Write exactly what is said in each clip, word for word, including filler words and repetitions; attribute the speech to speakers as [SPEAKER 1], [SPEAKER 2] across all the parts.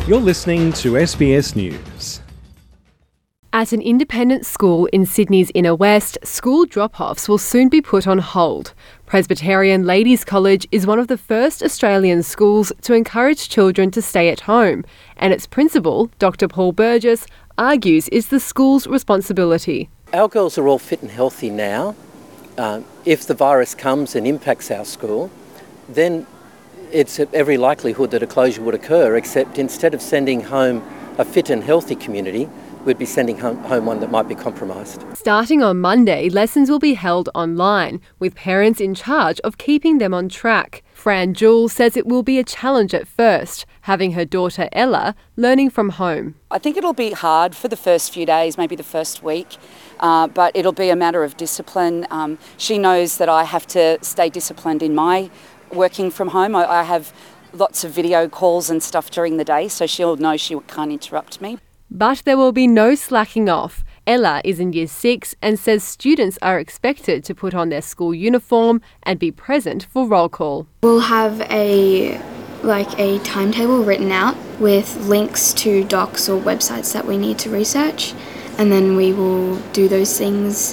[SPEAKER 1] You're listening to S B S News.
[SPEAKER 2] At an independent school in Sydney's inner west, school drop-offs will soon be put on hold. Presbyterian Ladies College is one of the first Australian schools to encourage children to stay at home, and its principal, Doctor Paul Burgess, argues is the school's responsibility.
[SPEAKER 3] Our girls are all fit and healthy now. Uh, if the virus comes and impacts our school, then it's at every likelihood that a closure would occur, except instead of sending home a fit and healthy community, we'd be sending home, home one that might be compromised.
[SPEAKER 2] Starting on Monday, lessons will be held online, with parents in charge of keeping them on track. Fran Jewell says it will be a challenge at first, having her daughter Ella learning from home.
[SPEAKER 4] I think it'll be hard for the first few days, maybe the first week, uh, but it'll be a matter of discipline. Um, she knows that I have to stay disciplined in my working from home. I, I have lots of video calls and stuff during the day, so she'll know she can't interrupt me.
[SPEAKER 2] But there will be no slacking off. Ella is in year six and says students are expected to put on their school uniform and be present for roll call.
[SPEAKER 5] We'll have a like a timetable written out with links to docs or websites that we need to research, and then we will do those things.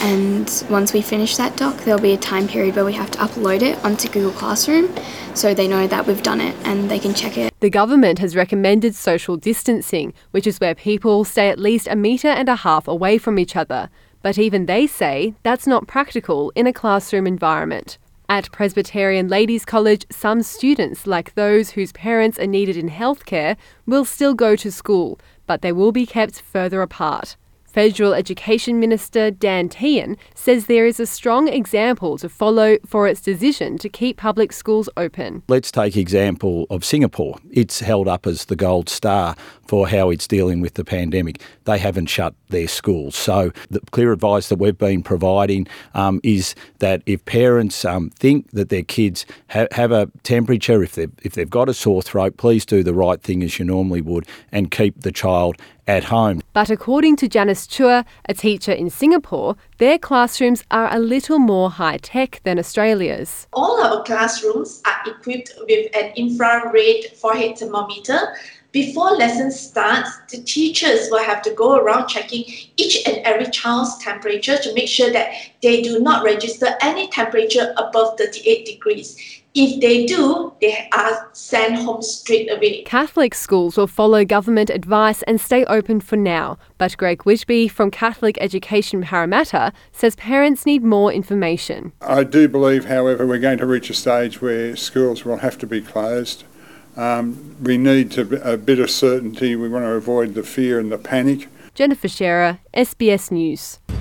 [SPEAKER 5] And once we finish that doc, there'll be a time period where we have to upload it onto Google Classroom so they know that we've done it and they can check it.
[SPEAKER 2] The government has recommended social distancing, which is where people stay at least a metre and a half away from each other. But even they say that's not practical in a classroom environment. At Presbyterian Ladies College, some students, like those whose parents are needed in healthcare, will still go to school, but they will be kept further apart. Federal Education Minister Dan Tehan says there is a strong example to follow for its decision to keep public schools open.
[SPEAKER 6] Let's take example of Singapore. It's held up as the gold star for how it's dealing with the pandemic. They haven't shut their schools. So the clear advice that we've been providing um, is that if parents um, think that their kids ha- have a temperature, if they've, if they've got a sore throat, please do the right thing as you normally would and keep the child at home.
[SPEAKER 2] But according to Janice Chua, a teacher in Singapore, their classrooms are a little more high-tech than Australia's.
[SPEAKER 7] All our classrooms are equipped with an infrared forehead thermometer. Before lesson starts, the teachers will have to go around checking each and every child's temperature to make sure that they do not register any temperature above thirty-eight degrees. If they do, they are sent home straight away.
[SPEAKER 2] Catholic schools will follow government advice and stay open for now, but Greg Whitby from Catholic Education Parramatta says parents need more information.
[SPEAKER 8] I do believe, however, we're going to reach a stage where schools will have to be closed. Um, we need to, a bit of certainty. We want to avoid the fear and the panic.
[SPEAKER 2] Jennifer Shearer, S B S News.